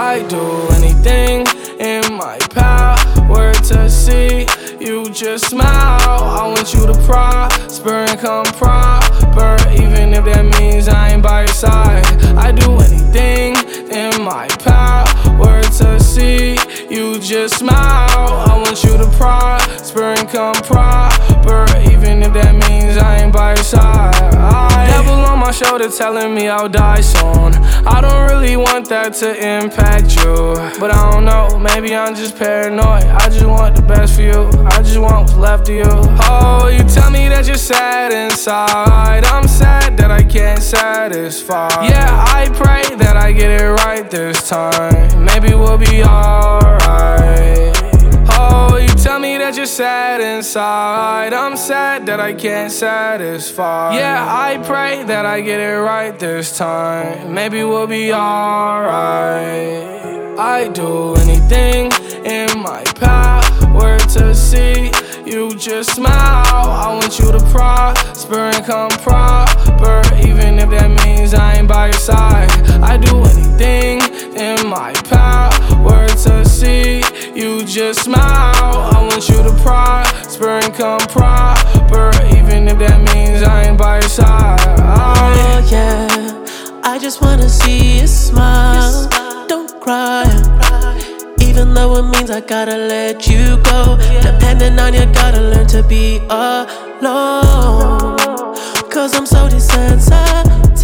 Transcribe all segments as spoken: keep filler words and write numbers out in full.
I'd do anything in my power to see you just smile. I want you to prosper and come proper, even if that means I ain't by your side. I'd do anything in my power to see you just smile. I want you to prosper and come proper, even if that means I ain't by your side. I devil on my shoulder telling me I'll die soon. I don't really want that to impact you, but I don't know, maybe I'm just paranoid. I just want the best for you, I just want what's left of you. Oh, you tell me that you're sad inside. I'm sad that I can't satisfy. Yeah, I pray that I get it right this time. Maybe we'll be alright. Oh, you tell me that you're sad inside. I'm sad that I can't satisfy. Yeah, I pray that I get it right this time. Maybe we'll be alright. I'd do anything in my power to see you just smile. I want you to prosper and come proper, even if that means I ain't by your side. I'd do anything in my power to see you just smile. I want you to prosper and come proper, even if that means I ain't by your side. Oh yeah, I just wanna see you smile. Don't cry, even though it means I gotta let you go. Depending on you, gotta learn to be alone. Cause I'm so desensitized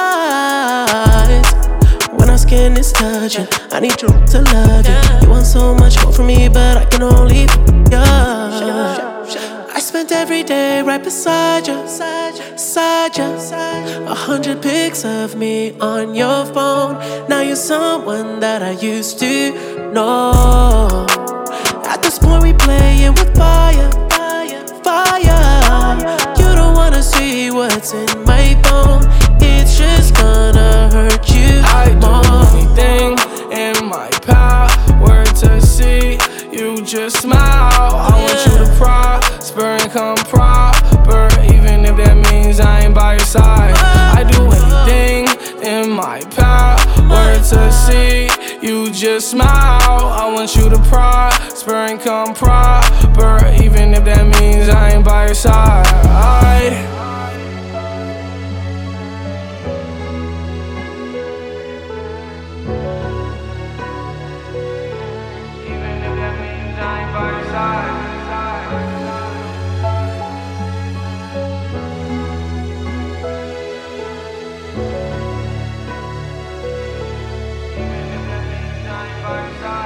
when our skin is touching. I need you to love you. You want so much more from me, but I can only f you. I spent every day right beside you, beside you. A hundred pics of me on your phone. Now you're someone that I used to know. At this point we playing with fire, fire. You don't wanna see what's in my phone. It's just gonna hurt you more. I'd do anything in my power to see you just smile. I want you to prosper and come proper, even if that means I ain't by your side. I'd do anything in my power to see you just smile. I want you to prosper and come proper, even if that means I ain't by your side. Even if that means I ain't by your side. Even if that means I ain't by your side.